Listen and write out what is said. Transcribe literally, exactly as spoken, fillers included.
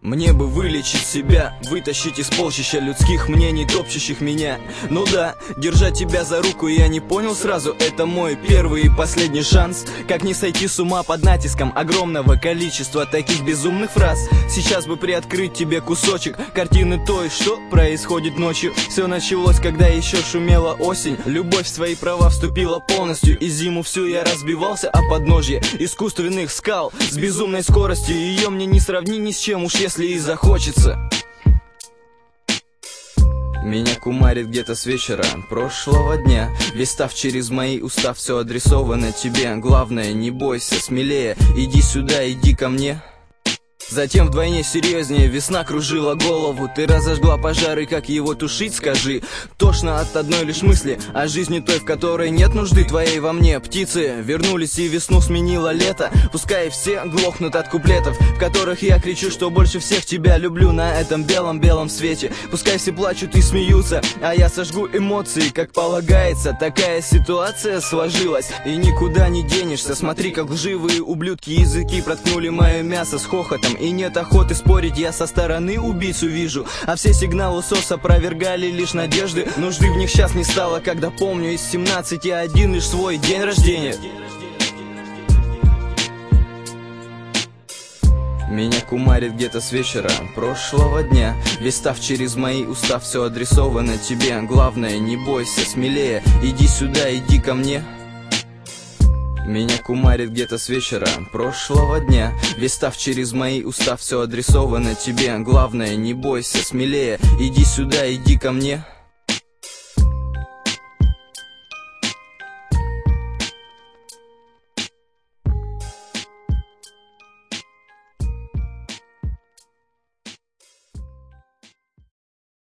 Мне бы вылечить себя, вытащить из полчища людских мнений, топчущих меня. Ну да, держать тебя за руку я не понял сразу. Это мой первый и последний шанс. Как не сойти с ума под натиском огромного количества таких безумных фраз. Сейчас бы приоткрыть тебе кусочек картины той, что происходит ночью. Все началось, когда еще шумела осень. Любовь в свои права вступила полностью, и зиму всю я разбивался о подножье искусственных скал с безумной скоростью. Ее мне не сравнить ни с чем, уж если и захочется. Меня кумарит где-то с вечера прошлого дня. Весь став через мои уста, все адресовано тебе. Главное, не бойся, смелее, иди сюда, иди ко мне. Затем вдвойне серьезнее весна кружила голову. Ты разожгла пожары, как его тушить, скажи? Тошно от одной лишь мысли о жизни той, в которой нет нужды твоей во мне. Птицы вернулись, и весну сменило лето. Пускай все глохнут от куплетов, в которых я кричу, что больше всех тебя люблю на этом белом-белом свете. Пускай все плачут и смеются, а я сожгу эмоции, как полагается. Такая ситуация сложилась, и никуда не денешься. Смотри, как лживые ублюдки языки проткнули мое мясо с хохотом. И нет охоты спорить, я со стороны убийцу вижу. А все сигналы СОС опровергали лишь надежды. Нужды в них сейчас не стало, когда помню из семнадцати один лишь свой день рождения. Меня кумарит где-то с вечера прошлого дня. Весь став через мои уста, все адресовано тебе. Главное, не бойся, смелее, иди сюда, иди ко мне. Меня кумарит где-то с вечера прошлого дня. Весь став через мои уста, все адресовано тебе. Главное, не бойся, смелее, иди сюда, иди ко мне.